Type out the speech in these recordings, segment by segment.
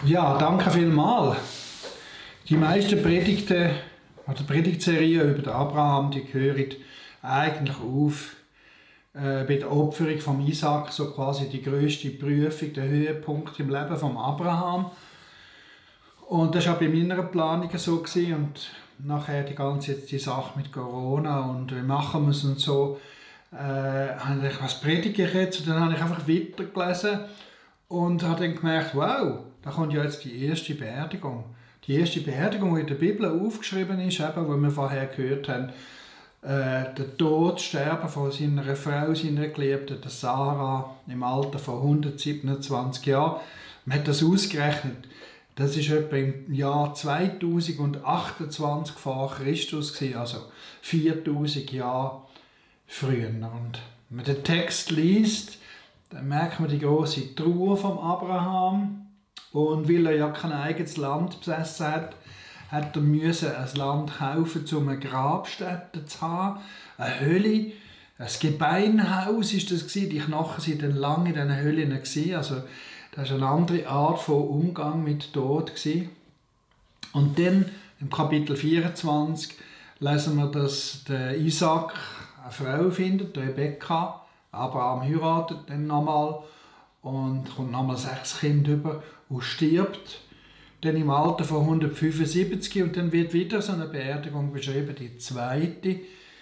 Ja, danke vielmals. Die meisten Predigten oder Predigtserien über den Abraham, die hören eigentlich auf bei der Opferung von Isaac, so quasi die grösste Prüfung, der Höhepunkt im Leben von Abraham. Und das war auch bei meiner Planung so gewesen. Und nachher die ganze die Sache mit Corona und wie machen wir es und so, habe ich, was predige ich jetzt? Und dann habe ich einfach weitergelesen und habe dann gemerkt, wow, da kommt ja jetzt die erste Beerdigung. Die erste Beerdigung, die in der Bibel aufgeschrieben ist, eben, wo wir vorher gehört haben, der Tod, Sterben von seiner Frau, seiner Geliebten, der Sarah, im Alter von 127 Jahren. Man hat das ausgerechnet. Das ist etwa im Jahr 2028 vor Christus gewesen, also 4000 Jahre früher. Und wenn man den Text liest, dann merkt man die große Trauer von Abraham. Und weil er ja kein eigenes Land besessen hat, hat er müssen ein Land kaufen, um eine Grabstätte zu haben, eine Höhle, ein Gebeinhaus ist das gewesen. Die Knochen sind dann lange in diesen Höhlen gewesen. Also das war eine andere Art von Umgang mit Tod gewesen. Und dann im Kapitel 24 lesen wir, dass der Isaac eine Frau findet, Rebekka. Abraham heiratet dann nochmal und kommt nochmal 6 Kinder über und stirbt dann im Alter von 175 und dann wird wieder so eine Beerdigung beschrieben, die zweite,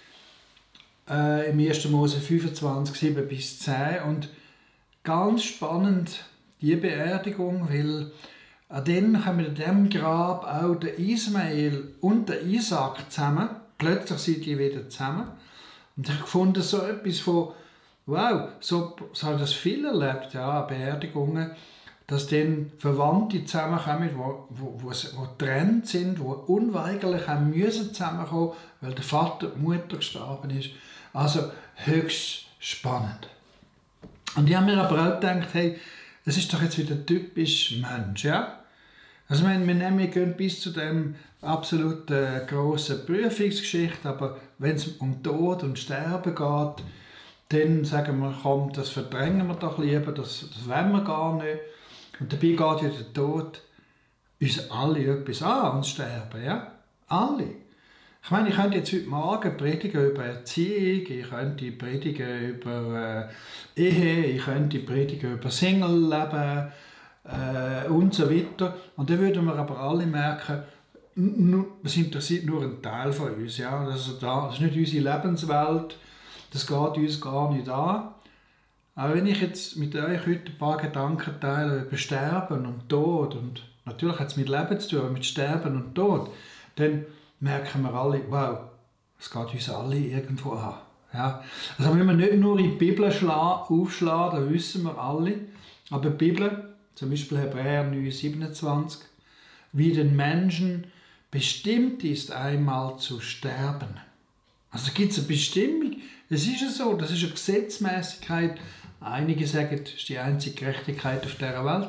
im 1. Mose 25, 7 bis 10 und ganz spannend die Beerdigung, weil dann kommen in diesem Grab auch der Ismael und der Isaac zusammen, plötzlich sind die wieder zusammen und ich habe gefunden, so etwas von wow, so habe ich das viel erlebt, ja, Beerdigungen, dass dann Verwandte zusammenkommen, die getrennt sind, die unweigerlich haben müssen zusammenkommen, weil der Vater, die Mutter gestorben ist. Also höchst spannend. Und ich habe mir aber auch gedacht, hey, das ist doch jetzt wieder typisch Mensch, ja? Also wir gehen bis zu dem absolut grossen Prüfungsgeschichte, aber wenn es um Tod und Sterben geht, dann sagen wir, komm, das verdrängen wir doch lieber, das wollen wir gar nicht. Und dabei geht ja der Tod uns alle etwas an, uns sterben, ja? Alle. Ich meine, ich könnte jetzt heute Morgen predigen über Erziehung, ich könnte predigen über Ehe, ich könnte predigen über Single-Leben und so weiter. Und dann würden wir aber alle merken, es interessiert nur ein Teil von uns. Ja? Das ist nicht unsere Lebenswelt, das geht uns gar nicht an. Aber wenn ich jetzt mit euch heute ein paar Gedanken teile über Sterben und Tod, und natürlich hat es mit Leben zu tun, aber mit Sterben und Tod, dann merken wir alle, wow, es geht uns alle irgendwo an. Ja? Also wenn wir nicht nur in die Bibel aufschlagen, dann wissen wir alle, aber die Bibel, zum Beispiel Hebräer 9,27, wie den Menschen bestimmt ist, einmal zu sterben. Also gibt es eine Bestimmung. Es ist ja so, das ist eine Gesetzmäßigkeit. Einige sagen, das ist die einzige Gerechtigkeit auf dieser Welt.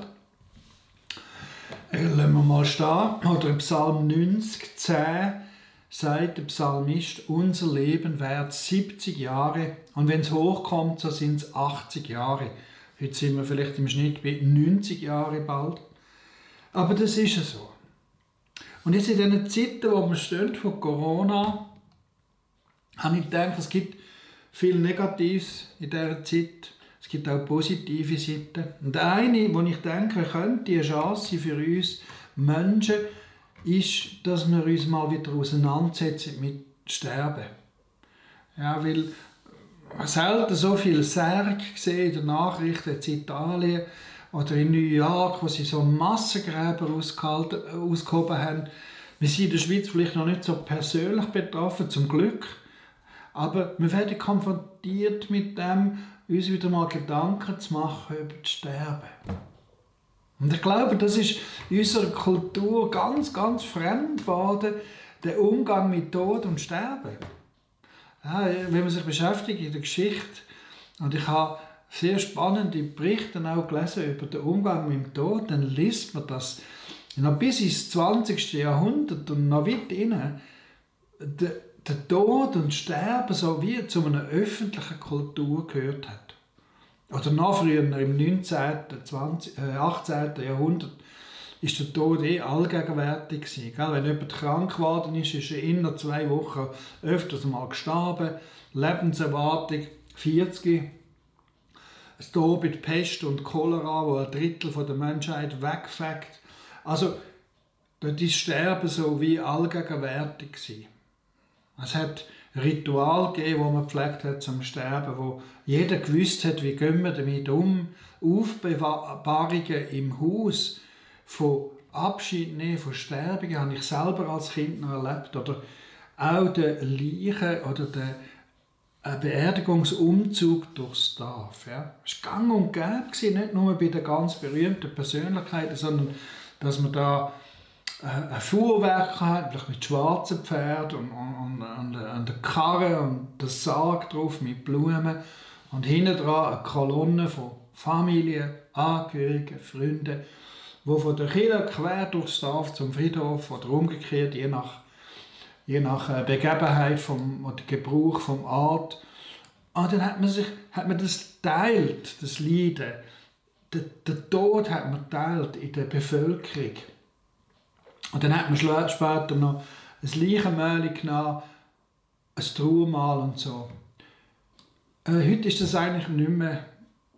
Lassen wir mal stehen. Oder im Psalm 90, 10 sagt der Psalmist, unser Leben währt 70 Jahre und wenn es hochkommt, so sind es 80 Jahre. Heute sind wir vielleicht im Schnitt bei 90 Jahren bald. Aber das ist ja so. Und jetzt in diesen Zeiten, wo wir stehen, von Corona, habe ich gedacht, es gibt viel Negatives in dieser Zeit. Es gibt auch positive Seiten. Und eine, wo ich denke, könnte eine Chance für uns Menschen, ist, dass wir uns mal wieder auseinandersetzen mit Sterben. Ja, weil selten so viel Särge gesehen in den Nachrichten in Italien oder in New York, wo sie so Massengräber ausgehoben haben. Wir sind in der Schweiz vielleicht noch nicht so persönlich betroffen, zum Glück. Aber wir werden konfrontiert mit dem, uns wieder mal Gedanken zu machen über das Sterben. Und ich glaube, das ist in unserer Kultur ganz, ganz fremd geworden, der Umgang mit Tod und Sterben. Ja, wenn man sich beschäftigt in der Geschichte, und ich habe sehr spannende Berichte auch gelesen über den Umgang mit dem Tod, dann liest man das noch bis ins 20. Jahrhundert und noch weit rein, der Tod und Sterben so wie zu einer öffentlichen Kultur gehört hat. Oder noch früher, im 19., 18. Jahrhundert, ist der Tod allgegenwärtig gewesen. Gell? Wenn jemand krank geworden ist er innerhalb 2 Wochen öfters mal gestorben. Lebenserwartung 40. Es Tod mit Pest und Cholera, wo 1/3 der Menschheit wegfegt. Also, dort ist Sterben so wie allgegenwärtig gewesen. Es hat Ritual gegeben, wo man gepflegt hat zum Sterben, wo jeder gewusst hat, wie gehen wir damit um. Aufbewahrungen im Haus von Abschied nehmen, von Sterbungen, habe ich selber als Kind noch erlebt. Oder auch der Leichen oder der Beerdigungsumzug durchs Dorf. Ja. Es war gang und gäbe, nicht nur bei den ganz berühmten Persönlichkeiten, sondern dass man da ein Fuhrwerk hat, vielleicht mit schwarzen Pferden und der Karre und der Sarg drauf mit Blumen und hinten dran eine Kolonne von Familie, Angehörigen, Freunden, die von der Kirche quer durchs Dorf zum Friedhof oder umgekehrt, je nach Begebenheit oder Gebrauch vom Ort. Und dann hat man das teilt, das Leiden. Der Tod hat man teilt in der Bevölkerung. Und dann hat man später noch ein Leichenmehl genommen, ein Trauermahl und so. Heute ist das eigentlich nicht mehr,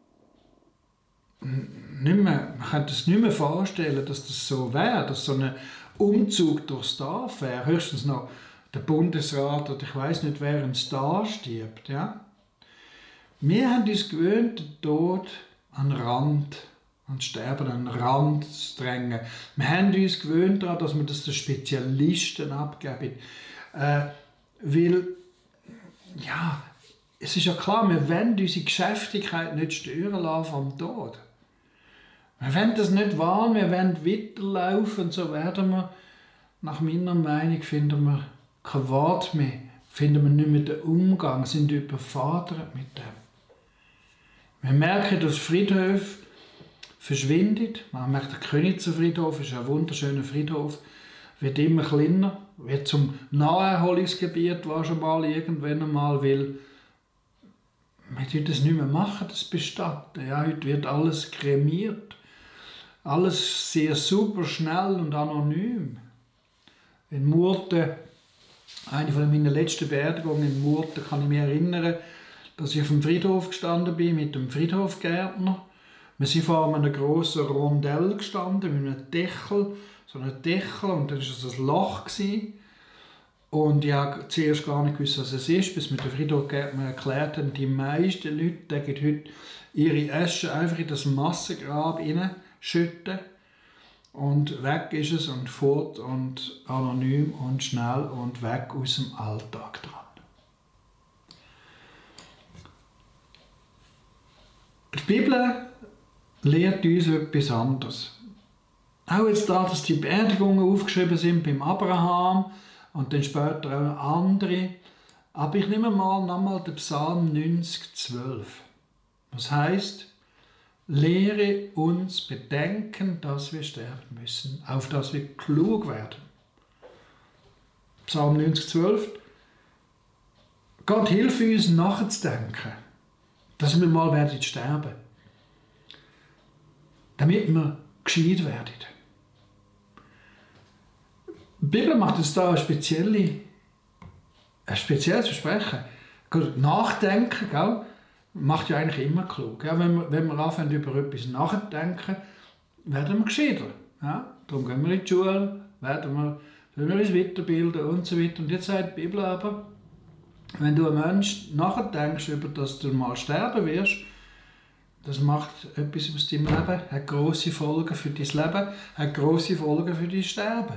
man kann es nicht mehr vorstellen, dass das so wäre, dass so ein Umzug durchs Dorf wäre. Höchstens noch der Bundesrat oder ich weiß nicht, wer ein Star stirbt. Ja? Wir haben uns gewöhnt, den Tod an den Rand, an das Sterben an den Rand zu drängen. Wir haben uns gewöhnt daran, dass wir das den Spezialisten abgeben. Weil, ja, es ist ja klar, wir wollen unsere Geschäftigkeit nicht stören lassen vom Tod. Wir wollen das nicht wahren, wir wollen weiterlaufen und so werden wir, nach meiner Meinung, finden wir kein Wort mehr, finden wir nicht mehr den Umgang, sind überfordert mit dem. Wir merken, dass Friedhof verschwindet. Man merkt, der Könizer Friedhof ist ein wunderschöner Friedhof, wird immer kleiner, wird zum Naherholungsgebiet, war schon mal irgendwann einmal, weil wir das nicht mehr machen, das bestatten. Ja, heute wird alles kremiert. Alles sehr super, schnell und anonym. In Murten, eine von meinen letzten Beerdigungen in Murten, kann ich mich erinnern, dass ich auf dem Friedhof gestanden bin mit dem Friedhofgärtner. Wir sind vor einem grossen Rondell gestanden, mit einem Deckel, so einem Deckel, und dann war es ein Loch gewesen. Und ich habe zuerst gar nicht gewusst, was es ist, bis mir der Friedhofgärtner erklärt hat, die meisten Leute legen heute ihre Asche einfach in das Massengrab hineinschütten. Und weg ist es und fort und anonym und schnell und weg aus dem Alltag dran. Die Bibel lehrt uns etwas anderes. Auch jetzt da, dass die Beerdigungen aufgeschrieben sind beim Abraham und dann später auch andere. Aber ich nehme mal nochmal den Psalm 90,12. Was heißt: Lehre uns bedenken, dass wir sterben müssen, auf dass wir klug werden. Psalm 90,12. Gott hilf uns nachzudenken, dass wir mal werden sterben, damit wir gescheit werden. Die Bibel macht uns da ein spezielles Versprechen. Nachdenken, gell, macht ja eigentlich immer klug. Ja, wenn wir anfangen, über etwas nachzudenken, werden wir gescheiter. Ja? Darum gehen wir in die Schule, sollen wir uns weiterbilden und so weiter. Und jetzt sagt die Bibel aber, wenn du ein Mensch nachdenkst, über dass du mal sterben wirst, das macht etwas aus deinem Leben, hat grosse Folgen für dein Leben, hat grosse Folgen für dein Sterben.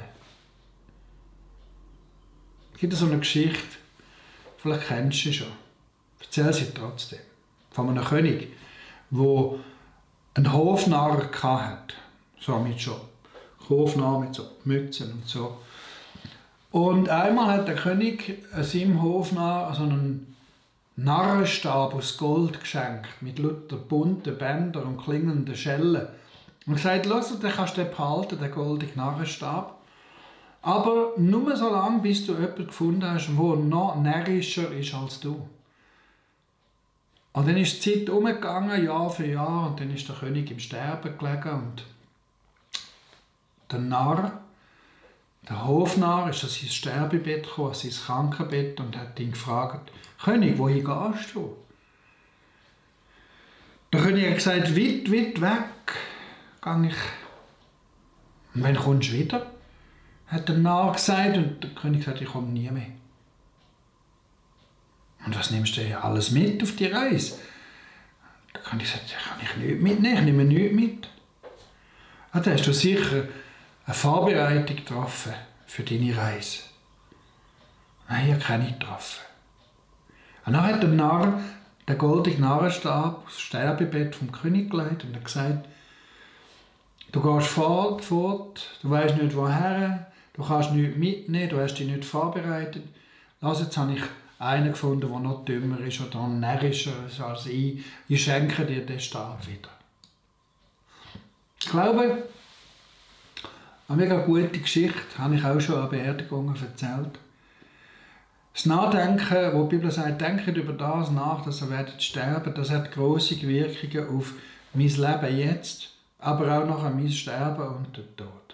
Es gibt so eine Geschichte, vielleicht kennst du sie schon. Erzähl sie trotzdem. Von einem König, der einen Hofnarr hatte. So mit schon. Hofnarr mit so Mützen und so. Und einmal hat der König seinem Hofnarr so einen Narrenstab aus Gold geschenkt, mit lauter bunten Bändern und klingenden Schellen. Und gesagt, los, dann kannst du den behalten, den goldenen Narrenstab. Aber nur so lange, bis du jemanden gefunden hast, der noch närrischer ist als du. Und dann ist die Zeit umgegangen, Jahr für Jahr, und dann ist der König im Sterben gelegen. Und der Narr, der Hofnarr, ist an sein Sterbebett gekommen, an sein Krankenbett und hat ihn gefragt, König, wohin gehst du? Der König hat gesagt, weit, weit weg gehe ich. Und wann kommst du wieder? Hat der Narr gesagt und der König gesagt, ich komme nie mehr. Und was nimmst du denn alles mit auf die Reise? Der König sagt, kann ich nichts mitnehmen, ich nehme nichts mit. Ah, da hast du sicher eine Vorbereitung getroffen für deine Reise. Nein, ich habe keine getroffen. Und dann hat der Narr den goldenen Narrenstab aufs Sterbebett vom König gelegt und hat gesagt, du gehst fort, du weißt nicht woher, du kannst nichts mitnehmen, du hast dich nicht vorbereitet. Lass, jetzt habe ich einen gefunden, der noch dümmer ist oder närrischer ist als ich. Ich schenke dir den Stab wieder. Ich glaube, eine mega gute Geschichte, habe ich auch schon an Beerdigungen erzählt. Das Nachdenken, wo die Bibel sagt, denkt über das nach, dass ihr werdet sterben, das hat grosse Wirkungen auf mein Leben jetzt, aber auch nachher mein Sterben und den Tod.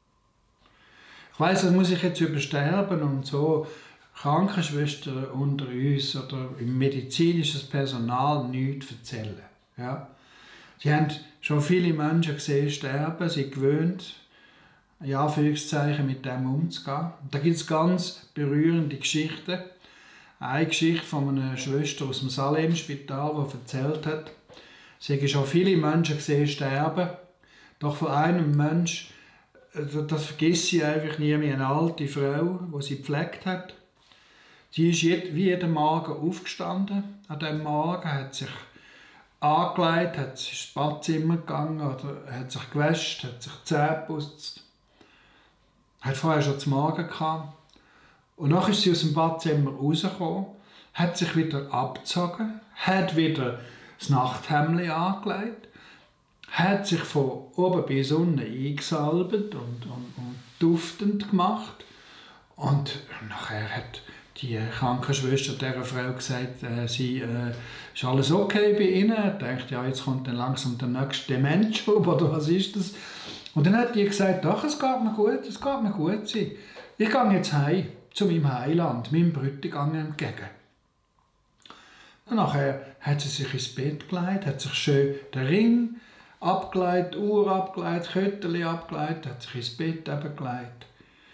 Ich weiss, das muss ich jetzt über Sterben und so Krankenschwestern unter uns oder im medizinischen Personal nichts erzählen. Ja? Sie haben schon viele Menschen gesehen sterben, sie gewöhnt, in Anführungszeichen, mit dem umzugehen. Da gibt es ganz berührende Geschichten. Eine Geschichte von einer Schwester aus dem Salem-Spital, die erzählt hat, sie hat schon viele Menschen gesehen sterben, doch von einem Mensch, das vergisst sie einfach nie mehr, eine alte Frau, die sie gepflegt hat. Sie ist wie jeden Morgen aufgestanden. An diesem Morgen hat sich angelegt, hat sich ins Badzimmer gegangen oder hat sich gewäscht, hat sich die Zähne geputzt. Hat vorher schon zum Morgen gehabt. Und dann ist sie aus dem Badzimmer rausgekommen, hat sich wieder abgezogen, hat wieder das Nachthemdli angelegt, hat sich von oben bis unten eingesalbt und duftend gemacht. Und nachher hat die Krankenschwester dieser Frau gesagt, ist alles okay bei ihnen. Er denkt, ja, jetzt kommt dann langsam der nächste Dementschub, oder was ist das? Und dann hat die gesagt, doch, es geht mir gut, es geht mir gut. Ich gehe jetzt heim, zu meinem Heiland, meinem Bräutigam entgegen. Und nachher hat sie sich ins Bett gelegt, hat sich schön den Ring abgelegt, die Uhr abgelegt, Kötterchen abgelegt, hat sich ins Bett gelegt,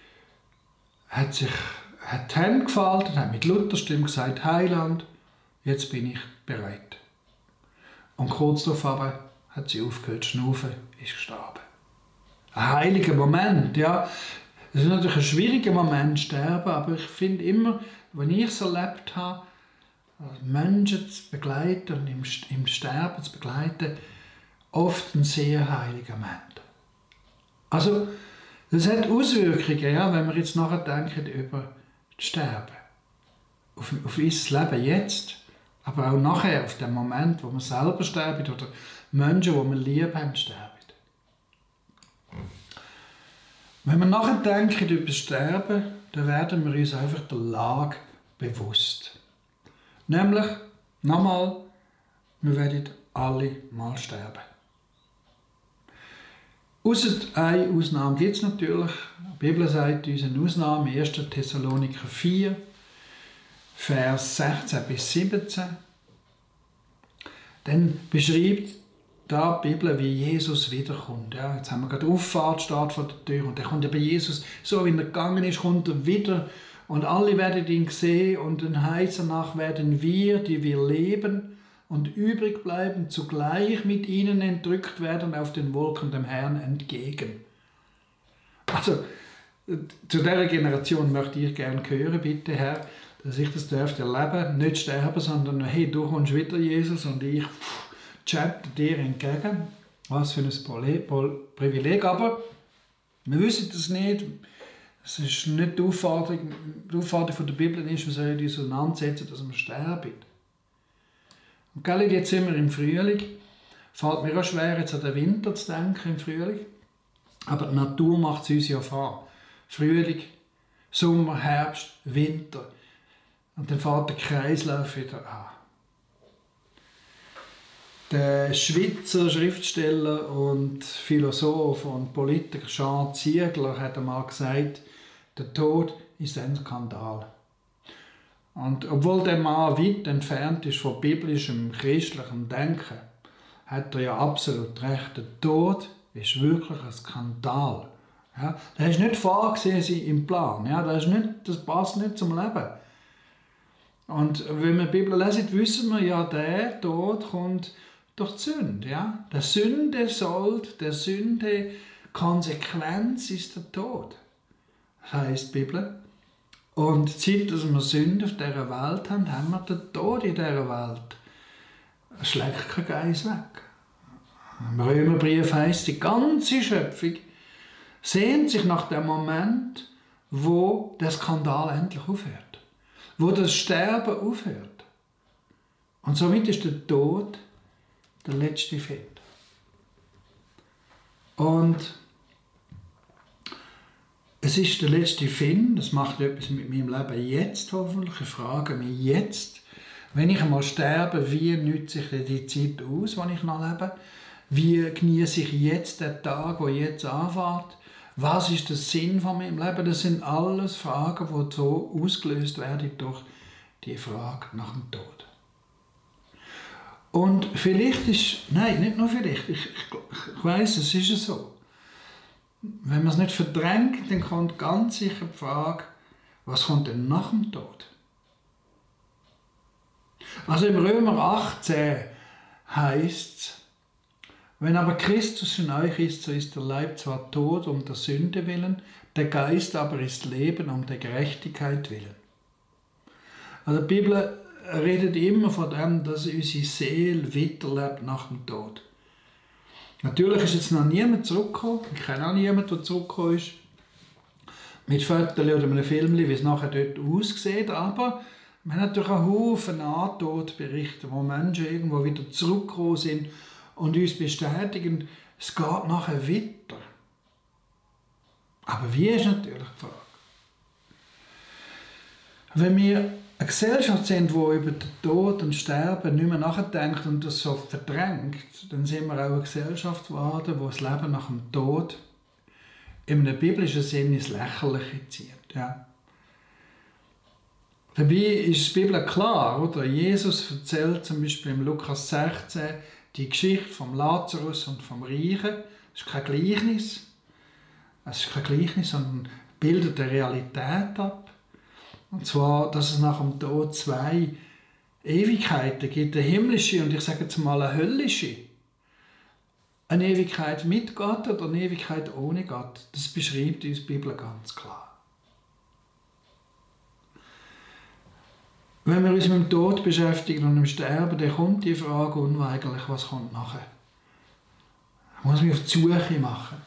hat die Hände gefaltet, hat mit lauter Stimme gesagt, Heiland, jetzt bin ich bereit. Und kurz darauf hat sie aufgehört zu schnaufen, ist gestorben. Ein heiliger Moment, ja. Es ist natürlich ein schwieriger Moment, sterben, aber ich finde immer, wenn ich es erlebt habe, Menschen zu begleiten und im Sterben zu begleiten, oft ein sehr heiliger Moment. Also, das hat Auswirkungen, ja, wenn wir jetzt nachdenken über das Sterben. Auf unser Leben jetzt, aber auch nachher, auf den Moment, wo wir selber sterben oder Menschen, die wir lieb haben, sterben. Wenn wir nachdenken über das Sterben, dann werden wir uns einfach der Lage bewusst. Nämlich, nochmal, wir werden alle mal sterben. Ausser eine Ausnahme gibt es natürlich. Die Bibel sagt uns eine Ausnahme, 1. Thessaloniker 4, Vers 16 bis 17. Dann beschreibt da die Bibel, wie Jesus wiederkommt. Ja, jetzt haben wir gerade die Auffahrt, steht vor der Tür, und dann kommt bei Jesus, so wie er gegangen ist, kommt er wieder, und alle werden ihn sehen, und dann heißt danach werden wir, die wir leben und übrig bleiben, zugleich mit ihnen entrückt werden auf den Wolken dem Herrn entgegen. Also, zu dieser Generation möchte ich gerne hören, bitte Herr, dass ich das erleben, nicht sterben, sondern hey, du kommst wieder, Jesus, und ich chatte dir entgegen. Was für ein Privileg, aber wir wissen das nicht. Es ist nicht die Aufforderung von der Bibel, ist, wir sollen uns auseinandersetzen, dass wir sterben. Und jetzt sind wir im Frühling. Fällt mir auch schwer, jetzt an den Winter zu denken im Frühling. Aber die Natur macht es uns ja vor. Frühling, Sommer, Herbst, Winter. Und dann fährt der Kreislauf wieder an. Der Schweizer Schriftsteller und Philosoph und Politiker Jean Ziegler hat einmal gesagt, der Tod ist ein Skandal. Und obwohl der Mann weit entfernt ist von biblischem, christlichem Denken, hat er ja absolut recht. Der Tod ist wirklich ein Skandal. Ja, das ist nicht vorgesehen im Plan. Ja, das passt nicht zum Leben. Und wenn wir die Bibel lesen, wissen wir ja, der Tod kommt durch die Sünde. Ja? Der Sünde Sold, der Sünde Konsequenz ist der Tod. Das heisst die Bibel. Und seit dass wir Sünde auf dieser Welt haben, haben wir den Tod in dieser Welt. Es schlägt kein Geist weg. Im Römerbrief heisst, die ganze Schöpfung sehnt sich nach dem Moment, wo der Skandal endlich aufhört. Wo das Sterben aufhört. Und somit ist der Tod der letzte Find. Und es ist der letzte Find, das macht etwas mit meinem Leben jetzt hoffentlich. Ich frage mich jetzt, wenn ich einmal sterbe, wie nütze ich die Zeit aus, die ich noch lebe? Wie genieße ich jetzt den Tag, der jetzt anfängt? Was ist der Sinn von meinem Leben? Das sind alles Fragen, die so ausgelöst werden durch die Frage nach dem Tod. Und vielleicht ist, nein, nicht nur vielleicht, ich weiss, es ist so. Wenn man es nicht verdrängt, dann kommt ganz sicher die Frage, was kommt denn nach dem Tod? Also im Römer 18 heisst es, wenn aber Christus in euch ist, so ist der Leib zwar tot um der Sünde willen, der Geist aber ist Leben um der Gerechtigkeit willen. Also die Bibel redet immer von dem, dass unsere Seele weiterlebt nach dem Tod. Natürlich ist jetzt noch niemand zurückgekommen. Ich kenne auch niemanden, der zurückgekommen ist. Mit Fotos oder einem Film, wie es nachher dort aussieht. Aber wir haben natürlich einen Haufen Nahtodberichte, wo Menschen irgendwo wieder zurückgekommen sind und uns bestätigen, es geht nachher weiter. Aber wie ist natürlich die Frage? Wenn wir eine Gesellschaft sind, die über den Tod und Sterben nicht mehr nachdenkt und das so verdrängt, dann sind wir auch eine Gesellschaft geworden, wo das Leben nach dem Tod in einem biblischen Sinn ins Lächerliche zieht. Ja. Dabei ist die Bibel klar, oder? Jesus erzählt zum Beispiel im Lukas 16 die Geschichte vom Lazarus und vom Reichen. Das ist kein Gleichnis. Es ist kein Gleichnis, sondern bildet eine Realität ab. Und zwar, dass es nach dem Tod zwei Ewigkeiten gibt. Eine himmlische und ich sage jetzt mal eine höllische. Eine Ewigkeit mit Gott oder eine Ewigkeit ohne Gott. Das beschreibt uns die Bibel ganz klar. Wenn wir uns mit dem Tod beschäftigen und dem Sterben, dann kommt die Frage unweigerlich, was kommt nachher? Ich muss mich auf die Suche machen.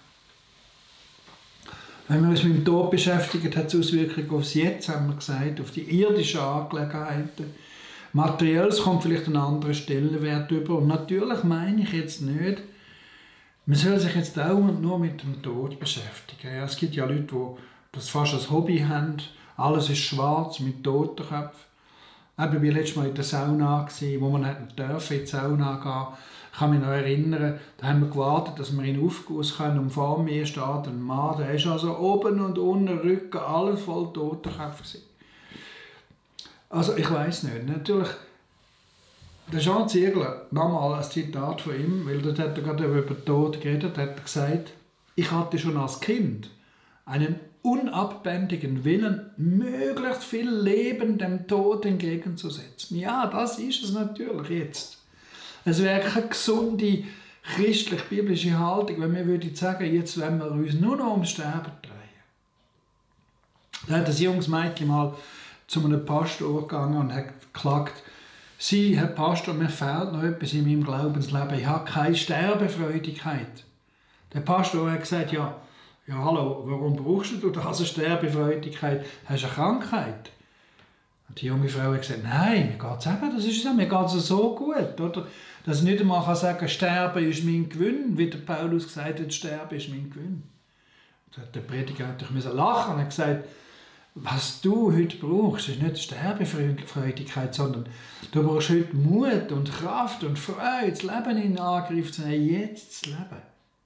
Wenn wir uns mit dem Tod beschäftigen, hat es Auswirkungen aufs Jetzt, haben wir gesagt, auf die irdischen Angelegenheiten. Materielles kommt vielleicht einen anderen Stellenwert über. Und natürlich meine ich jetzt nicht, man soll sich jetzt dauernd nur mit dem Tod beschäftigen. Ja, es gibt ja Leute, die das fast als Hobby haben. Alles ist schwarz mit Totenköpfen. Ich war letztes Mal in der Sauna, wo man in die Sauna gehen. Ich kann mich noch erinnern, da haben wir gewartet, dass wir in den Aufguss können. Und vor mir steht ein Mann, der ist also oben und unten, Rücken, alles voll Totenköpfe. Also ich weiss nicht. Natürlich, der Jean Ziegler, nochmal ein Zitat von ihm, weil dort hat er gerade über den Tod geredet, hat er gesagt, ich hatte schon als Kind einen unabbändigen Willen, möglichst viel Leben dem Tod entgegenzusetzen. Ja, das ist es natürlich jetzt. Es wäre keine gesunde christlich-biblische Haltung, wenn wir sagen, jetzt wollen wir uns nur noch ums Sterben drehen. Da hat ein junges Mädchen mal zu einem Pastor gegangen und hat geklagt, Sie, Herr Pastor, mir fehlt noch etwas in meinem Glaubensleben, ich habe keine Sterbefreudigkeit. Der Pastor hat gesagt, ja hallo, warum brauchst du das, eine Sterbefreudigkeit? Hast du eine Krankheit? Und die junge Frau hat gesagt, nein, mir geht es eben, das ist so, mir geht es so gut, oder? Dass ich nicht einmal sagen kann, Sterben ist mein Gewinn, wie der Paulus gesagt hat, Sterben ist mein Gewinn. Da hat der Prediger natürlich lachen und hat gesagt, was du heute brauchst, ist nicht Sterbefreudigkeit, sondern du brauchst heute Mut und Kraft und Freude, das Leben in Angriff zu nehmen, jetzt zu leben.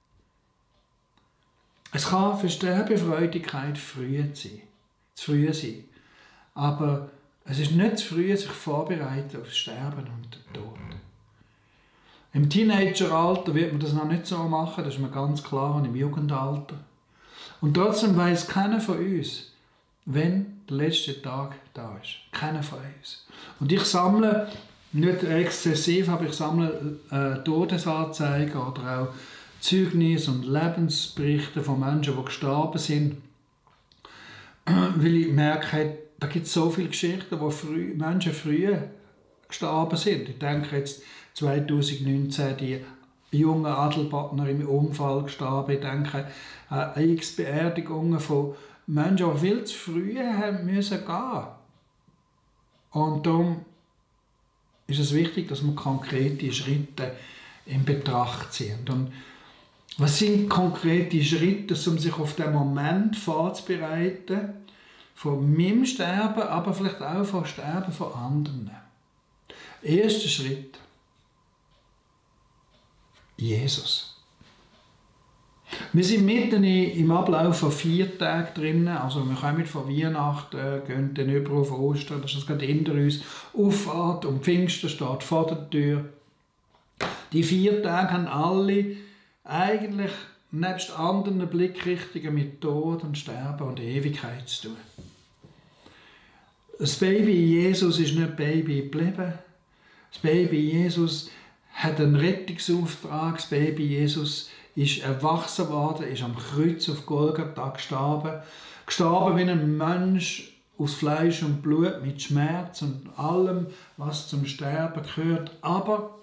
Es kann für Sterbefreudigkeit zu früh sein. Aber es ist nicht zu früh, sich vorbereiten auf das Sterben und den Tod. Im Teenageralter wird man das noch nicht so machen, das ist mir ganz klar, und im Jugendalter. Und trotzdem weiss keiner von uns, wenn der letzte Tag da ist. Keiner von uns. Und ich sammle, nicht exzessiv, aber ich sammle Todesanzeigen oder auch Zeugnisse und Lebensberichte von Menschen, die gestorben sind. Weil ich merke, da gibt es so viele Geschichten, wo Menschen früh gestorben sind. Ich denke jetzt 2019 die junge Adelpartner im Unfall gestorben. Ich denke an x Beerdigungen von Menschen, die viel zu früh haben müssen gehen. Und darum ist es wichtig, dass wir konkrete Schritte in Betracht ziehen. Und was sind konkrete Schritte, um sich auf den Moment vorzubereiten, von meinem Sterben, aber vielleicht auch vom Sterben von anderen? Erster Schritt: Jesus. Wir sind mitten im Ablauf von 4 Tagen drin, also wir kommen von Weihnachten, gehen dann über auf Ostern, das ist gerade hinter uns, Auffahrt und Pfingsten steht vor der Tür. Die 4 Tage haben alle eigentlich nebst anderen Blickrichtungen mit Tod und Sterben und Ewigkeit zu tun. Das Baby Jesus ist nicht Baby geblieben. Das Baby Jesus hat einen Rettungsauftrag. Das Baby Jesus ist erwachsen worden, ist am Kreuz auf Golgatha gestorben. Gestorben wie ein Mensch aus Fleisch und Blut, mit Schmerz und allem, was zum Sterben gehört. Aber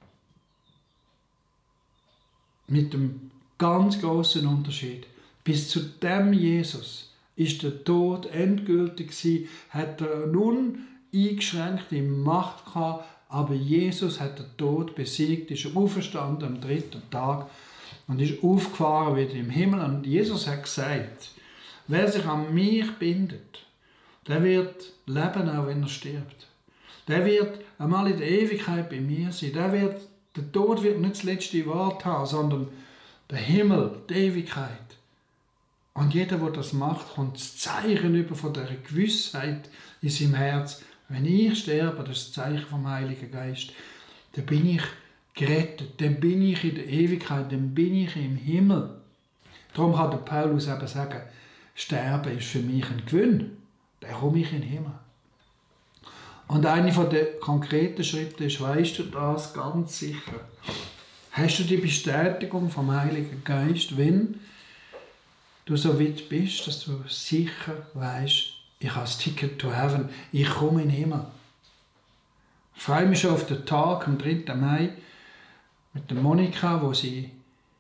mit dem ganz großen Unterschied: bis zu dem Jesus ist der Tod endgültig gewesen, hat er eine uneingeschränkte Macht gehabt, aber Jesus hat den Tod besiegt, ist auferstanden am 3. Tag und ist aufgefahren wieder im Himmel. Und Jesus hat gesagt, wer sich an mich bindet, der wird leben, auch wenn er stirbt. Der wird einmal in der Ewigkeit bei mir sein. Der Tod wird nicht das letzte Wort haben, sondern der Himmel, die Ewigkeit. Und jeder, der das macht, kommt das Zeichen über von dieser Gewissheit in seinem Herz. Wenn ich sterbe, das ist das Zeichen vom Heiligen Geist, dann bin ich gerettet, dann bin ich in der Ewigkeit, dann bin ich im Himmel. Darum kann der Paulus eben sagen, Sterben ist für mich ein Gewinn, dann komme ich in den Himmel. Und einer der konkreten Schritte ist, weißt du das ganz sicher? Hast du die Bestätigung vom Heiligen Geist, wenn du so weit bist, dass du sicher weißt, ich habe das Ticket to Heaven, ich komme in den Himmel. Ich freue mich schon auf den Tag am 3. Mai mit der Monika, wo sie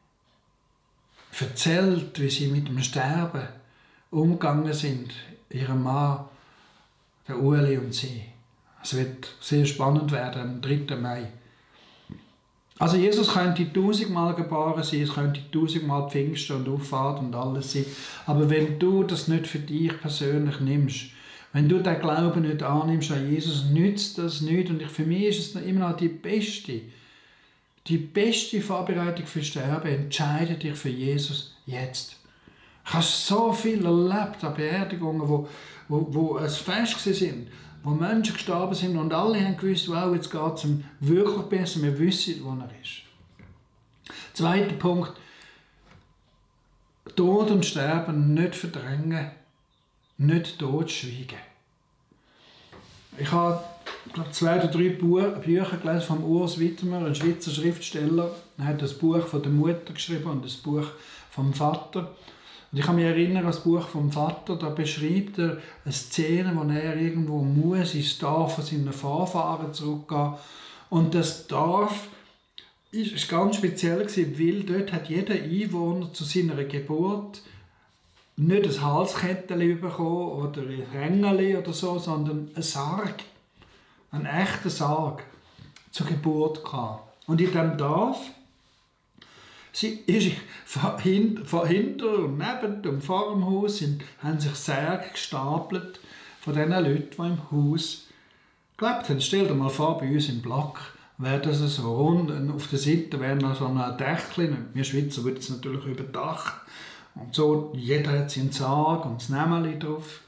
erzählt, wie sie mit dem Sterben umgegangen sind, ihrem Mann, der Ueli und sie. Es wird sehr spannend werden am 3. Mai. Also Jesus könnte 1000-mal geboren sein, es könnte 1000-mal Pfingsten und Auffahrt und alles sein. Aber wenn du das nicht für dich persönlich nimmst, wenn du den Glauben nicht annimmst an Jesus, nützt das nicht. Und für mich ist es immer noch die beste Vorbereitung für Sterben. Entscheide dich für Jesus jetzt. Ich habe so viel erlebt an Beerdigungen, wo es Fest waren, wo Menschen gestorben sind und alle haben gewusst, wow, jetzt geht es ihm wirklich besser, wir wissen, wo er ist. Zweiter Punkt: Tod und Sterben nicht verdrängen, nicht totschweigen. Ich habe 2 oder 3 Bücher gelesen von Urs Widmer, ein Schweizer Schriftsteller. Er hat das Buch von der Mutter geschrieben und das Buch vom Vater. Und ich kann mich erinnern an das Buch vom Vater, da beschreibt er eine Szene, wo er irgendwo muss ins Dorf von seinen Vorfahren zurückgehen. Und das Dorf ist ganz speziell, weil dort hat jeder Einwohner zu seiner Geburt nicht ein Halskettchen bekommen oder ein Rängeli oder so, sondern ein Sarg, einen echten Sarg zur Geburt gehabt. Und in diesem Dorf Sie ist von hinter und neben und vor dem Haus haben sich Särge gestapelt von den Leuten, die im Haus gelebt haben. Stell dir mal vor, bei uns im Block wäre das so rund, auf der Seite wäre noch so ein Dächchen. Wir Schweizer würden es natürlich überdacht. Und so, jeder hat seinen Sarg und das Nämeli drauf.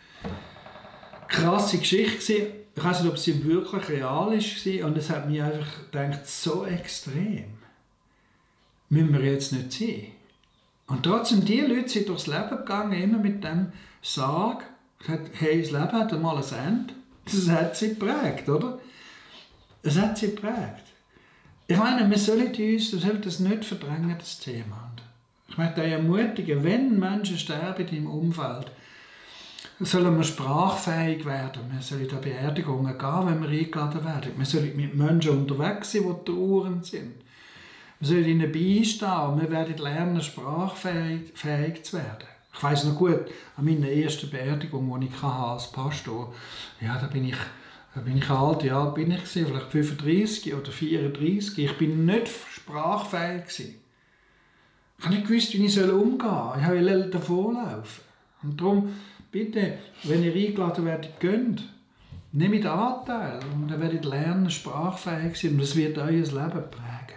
Krasse Geschichte. Ich weiß nicht, ob sie wirklich real war. Und es hat mich einfach gedacht, so extrem müssen wir jetzt nicht sein. Und trotzdem, die Leute sind durchs Leben gegangen, immer mit dem Sarg. Hey, das Leben hat einmal ein Ende. Das hat sie geprägt, oder? Es hat sie geprägt. Ich meine, wir sollten das nicht verdrängen, das Thema. Ich möchte euch ermutigen, wenn Menschen sterben im Umfeld, sollen wir sprachfähig werden. Wir sollen an Beerdigungen gehen, wenn wir eingeladen werden. Wir sollen mit Menschen unterwegs sein, die trauernd sind. Wir sollen ihnen beistehen. Wir werden lernen, sprachfähig zu werden. Ich weiss noch gut, an meiner ersten Beerdigung, die ich als Pastor hatte, da bin ich alt, ja, bin ich gewesen, vielleicht 35 oder 34. Ich bin nicht sprachfähig gewesen. Ich habe nicht gewusst, wie ich umgehen soll. Ich wollte davonlaufen. Und darum, bitte, wenn ihr eingeladen werdet, geht. Nehmt Anteil und dann werdet ihr lernen, sprachfähig zu sein. Und das wird euer Leben prägen.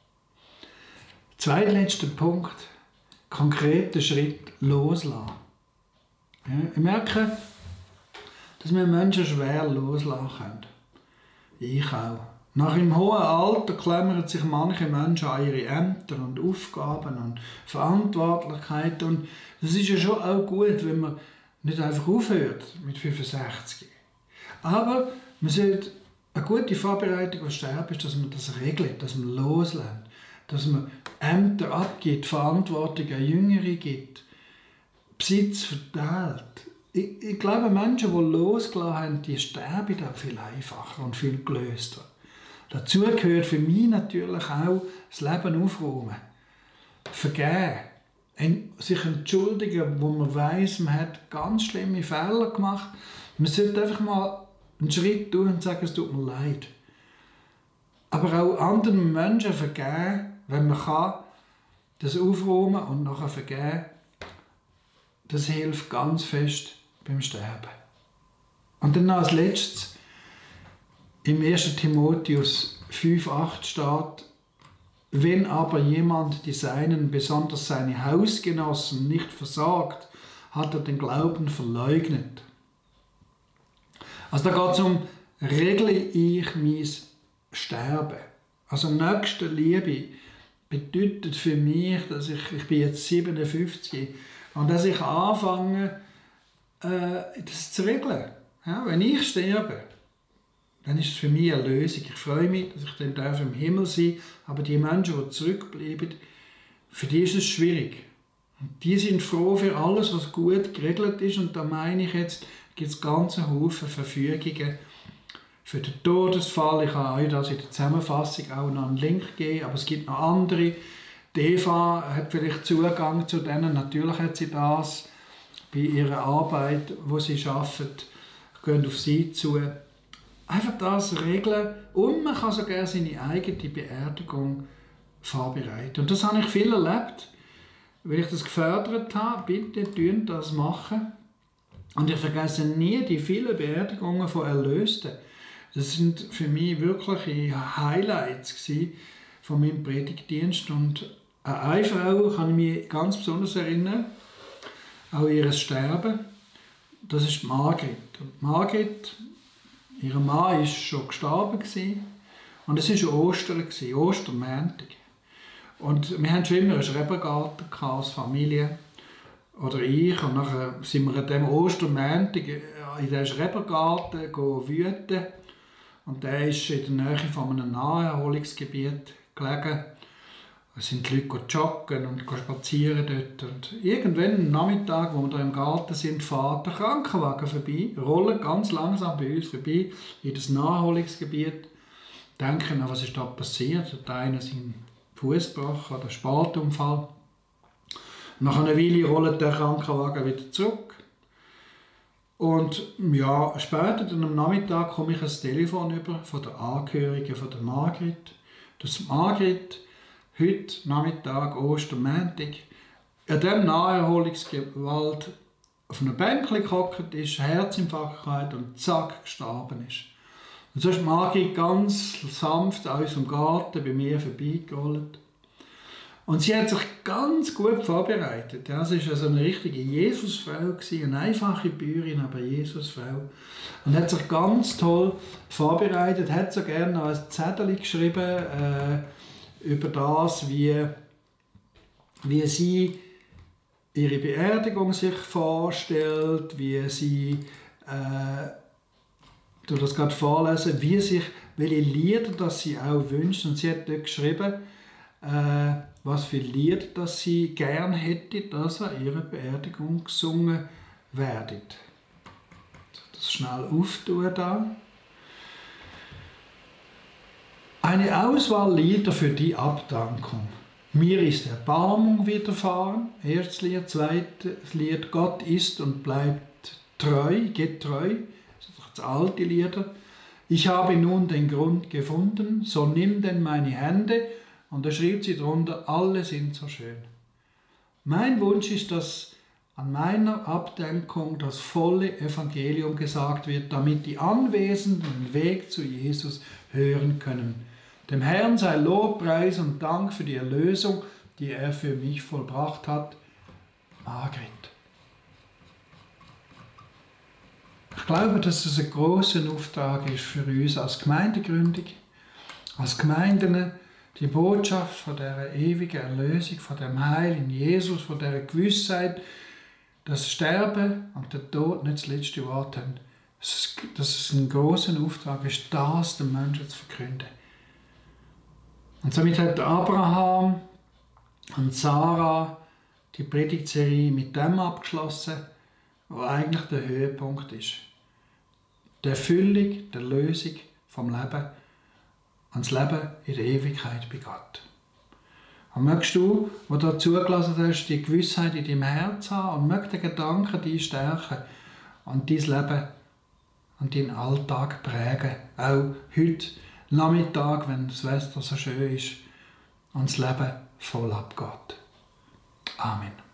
Zweitletzter Punkt. Konkreter Schritt loslassen. Ja, ich merke, dass wir Menschen schwer loslassen können. Ich auch. Nach dem hohen Alter klammern sich manche Menschen an ihre Ämter und Aufgaben und Verantwortlichkeiten. Und das ist ja schon auch gut, wenn man nicht einfach aufhört mit 65. Aber man sollte eine gute Vorbereitung auf Sterben ist, dass man das regelt, dass man loslässt, dass man Ämter abgibt, Verantwortung an Jüngere gibt, Besitz verteilt. Ich glaube, Menschen, die losgelassen haben, die sterben auch viel einfacher und viel gelöster. Dazu gehört für mich natürlich auch das Leben aufräumen, vergeben, sich entschuldigen, wo man weiss, man hat ganz schlimme Fehler gemacht. Man sollte einfach mal einen Schritt tun und sagen, es tut mir leid. Aber auch anderen Menschen vergeben, wenn man kann, das aufräumen und nachher vergeben, das hilft ganz fest beim Sterben. Und dann als letztes, im 1. Timotheus 5,8 steht, wenn aber jemand die Seinen, besonders seine Hausgenossen, nicht versorgt, hat er den Glauben verleugnet. Also da geht es um, regle ich mein Sterben. Also Nächstenliebe bedeutet für mich, dass ich bin jetzt 57 und dass ich anfange, das zu regeln. Ja, wenn ich sterbe, dann ist es für mich eine Lösung. Ich freue mich, dass ich dann im Himmel sein darf. Aber die Menschen, die zurückbleiben, für die ist es schwierig. Und die sind froh für alles, was gut geregelt ist. Und da meine ich jetzt, gibt es ganze Haufen Verfügungen für den Todesfall. Ich habe euch das in der Zusammenfassung auch noch einen Link gegeben, aber es gibt noch andere. Die Eva hat vielleicht Zugang zu denen. Natürlich hat sie das bei ihrer Arbeit, wo sie arbeitet. Gehen auf sie zu. Einfach das regeln und man kann sogar seine eigene Beerdigung vorbereiten. Und das habe ich viel erlebt, weil ich das gefördert habe. Bitte tun das machen. Und ich vergesse nie die vielen Beerdigungen von Erlösten. Das sind für mich wirkliche Highlights von meinem Predigtdienst. Und an eine Frau kann ich mich ganz besonders erinnern, auch ihr Sterben. Das ist Margret. Und Margret, ihr Mann war schon gestorben und es war Ostern, Ostermontag. Und wir hatten schon immer einen Schrebergarten als Familie, oder ich, und nachher sind wir an diesem Ostermontag in diesen Schrebergarten wüten. Und der ist in der Nähe von einem Naherholungsgebiet gelegen. Da sind die Leute joggen und spazieren dort. Und irgendwann am Nachmittag, wo wir da im Garten sind, fährt der Krankenwagen vorbei, rollt ganz langsam bei uns vorbei in das Naherholungsgebiet. Denken, was ist da passiert? Hat einer seinen Fuß gebrochen oder einen Sportunfall. Nach einer Weile rollt der Krankenwagen wieder zurück. Und ja, später dann am Nachmittag komme ich ein Telefon über von der Angehörigen von der Margret. Das Margret heute Nachmittag, Ostermontag, in diesem Naherholungswald auf einer Bänkchen gehockt ist, Herzinfarkt hatte und zack, gestorben ist. Und so ist Margit ganz sanft aus unserem Garten bei mir vorbeigerollt. Und sie hat sich ganz gut vorbereitet. Ja, sie war also eine richtige Jesusfrau, eine einfache Bäuerin, aber Jesusfrau. Und hat sich ganz toll vorbereitet, hat so gerne noch ein Zettel geschrieben über das, wie sie ihre Beerdigung sich vorstellt, wie sie, du das gerade vorlesen, welche Lieder das sie auch wünscht. Und sie hat dort geschrieben, was für Lieder das sie gern hätte, dass an ihrer Beerdigung gesungen werden. Das schnell auftun da. Eine Auswahl Lieder für die Abdankung. Mir ist Erbarmung widerfahren, erstes Lied, zweites Lied, Gott ist und bleibt treu, getreu, das alte Lieder. Ich habe nun den Grund gefunden, so nimm denn meine Hände, und da schrieb sie drunter, alle sind so schön. Mein Wunsch ist, dass an meiner Abdankung das volle Evangelium gesagt wird, damit die Anwesenden den Weg zu Jesus hören können. Dem Herrn sei Lob, Preis und Dank für die Erlösung, die er für mich vollbracht hat. Margret. Ich glaube, dass es ein grosser Auftrag ist für uns als Gemeindegründung, als Gemeinden, die Botschaft von der ewigen Erlösung, von dem Heil in Jesus, von der Gewissheit, dass das Sterben und der Tod nicht das letzte Wort haben. Dass es ein grosser Auftrag ist, das den Menschen zu verkünden. Und somit hat Abraham und Sarah die Predigtserie mit dem abgeschlossen, was eigentlich der Höhepunkt ist. Die Erfüllung, der Lösung vom Leben und das Leben in der Ewigkeit bei Gott. Und möchtest du, der da zugelassen hast, die Gewissheit in deinem Herz haben und möchtest den Gedanken dich stärken und dein Leben und deinen Alltag prägen, auch heute Nachmittag, wenn das Wetter so schön ist und das Leben voll abgeht. Amen.